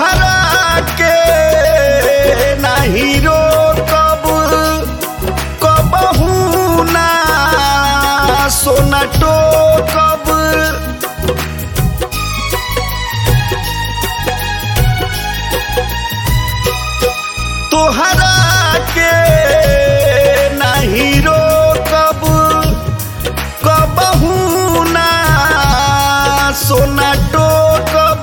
तोहरा के नहीं रोकब कबहू ना सोना टोकब तोहरा के नहीं रोकब कबहू ना सोना टोकब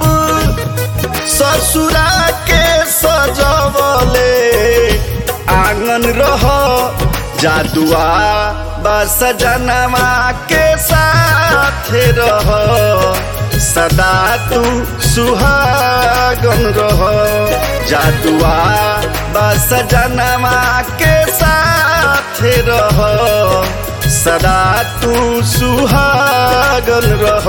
ससुरा के सजवले आंगन रह जादुआ बस जनवा के साथ रह सदा तू सुहागन रह जादुआ बस जनवा के साथ रह सदा तू सुहागन रह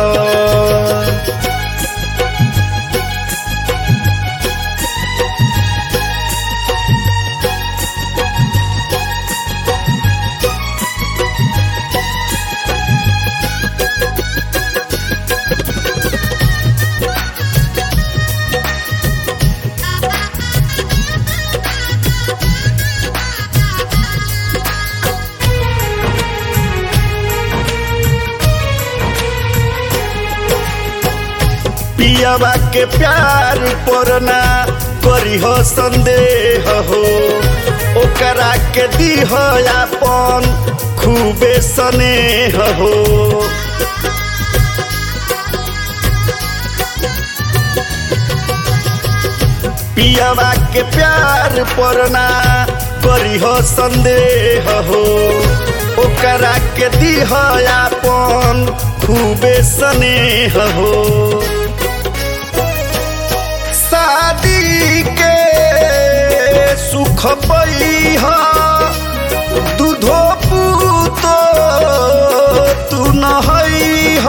पियावा के प्यार परना करी हो संदेह हो ओकरा के दीह अपन खूबे स्नेह हो पियावा के प्यार परना करी हो संदेह हो ओकरा के दीह अपन खूबे स्नेह हो शादी के सुख पईह दूधो पूतो तू नहईह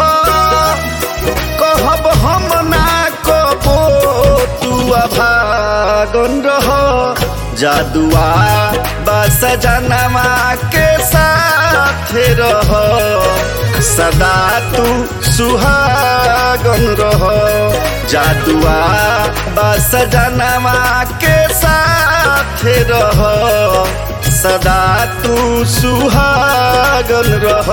कहब हम ना कबो तू अभागन रह जादुआ बस जनवा के साथ रह सदा तू सुहागन रह जादुआ बस जनवा के साथ रह सदा तू सुहागन रह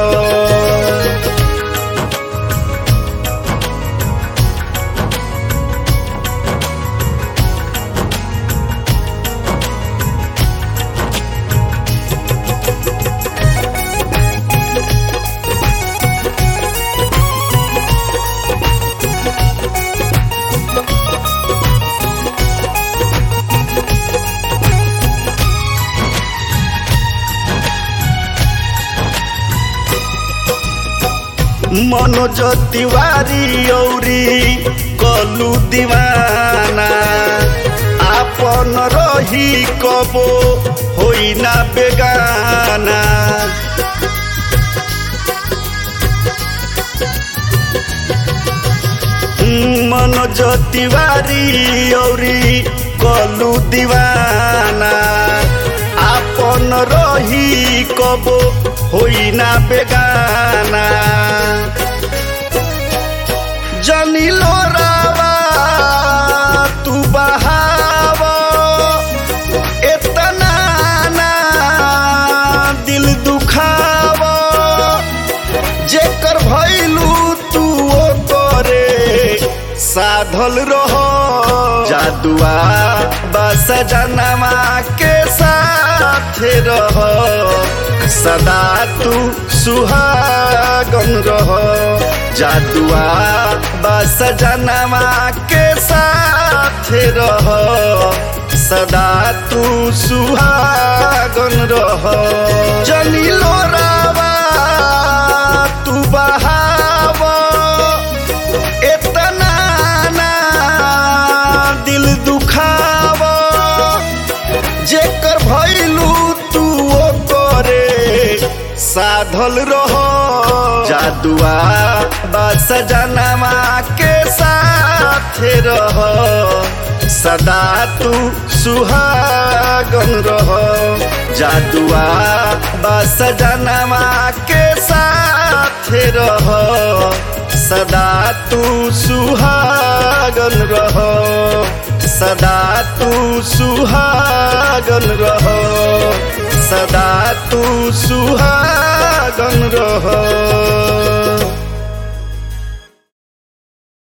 मनोज तिवारी औरी कलू दीवाना आपन रही कबो होई ना बेगाना मनोज तिवारी औरी कलू दीवाना आपन रही कबो होई ना बेगाना जनी लोरावा तू बहावा इतना ना दिल दुखावा जेकर भइलू तू ओ करे साधल रह जादुआ बस जनवा के साथ रह सदा तू सुहागन रह जादुआ बस जनवा के साथ रह सदा तू सुहागन रह जनी लोरावा तू बहावा इतना ना दिल दुखावा जेकर भइलू तू ओ करे साधल रह जादुआ बस जनवा के साथ रह सदा तू सुहागन रह जादुआ बस जनवा के साथ रह सदा तू सुहागन रह सदा तू सुहागन रहो, सदा तू सुहागन रहो।